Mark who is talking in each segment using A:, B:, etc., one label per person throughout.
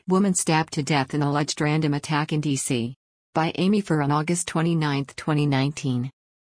A: Woman stabbed to death in alleged random attack in D.C. By Amy Furr on August 29, 2019.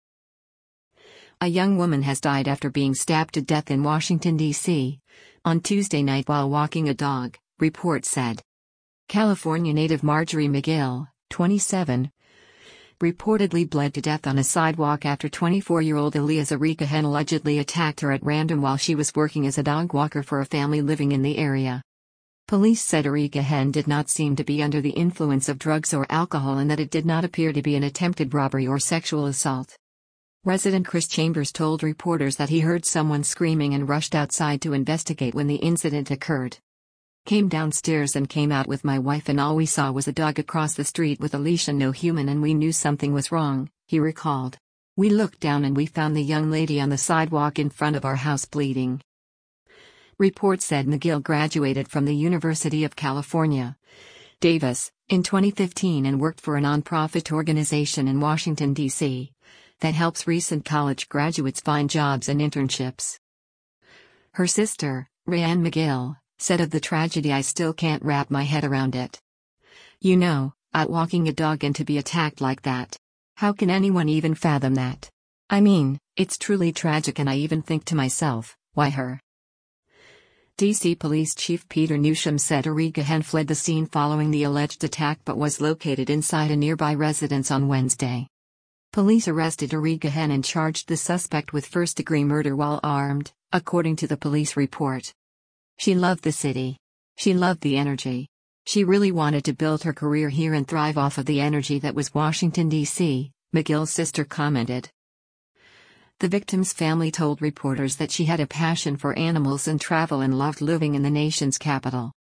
A: A young woman has died after being stabbed to death in Washington, D.C. on Tuesday night while walking a dog, reports said. California native Marjorie McGill, 27, reportedly bled to death on a sidewalk after 24-year-old Elias Erika Henn allegedly attacked her at random while she was working as a dog walker for a family living in the area. Police said Erika Henn did not seem to be under the influence of drugs or alcohol and that it did not appear to be an attempted robbery or sexual assault. Resident Chris Chambers told reporters that he heard someone screaming and rushed outside to investigate when the incident occurred. Came downstairs and came out with my wife and all we saw was a dog across the street with a leash and no human and we knew something was wrong, he recalled. We looked down and we found the young lady on the sidewalk in front of our house bleeding. Reports said McGill graduated from the University of California, Davis, in 2015 and worked for a nonprofit organization in Washington, D.C. that helps recent college graduates find jobs and internships. Her sister, Rayanne McGill, said of the tragedy, "I still can't wrap my head around it. You know, out walking a dog and to be attacked like that. How can anyone even fathom that? I mean, it's truly tragic and I even think to myself, why her?" D.C. Police Chief Peter Newsham said Erika Henn fled the scene following the alleged attack but was located inside a nearby residence on Wednesday. Police arrested Erika Henn and charged the suspect with first-degree murder while armed, according to the police report. She loved the city. She loved the energy. She really wanted to build her career here and thrive off of the energy that was Washington, D.C., McGill's sister commented. The victim's family told reporters that she had a passion for animals and travel and loved living in the nation's capital.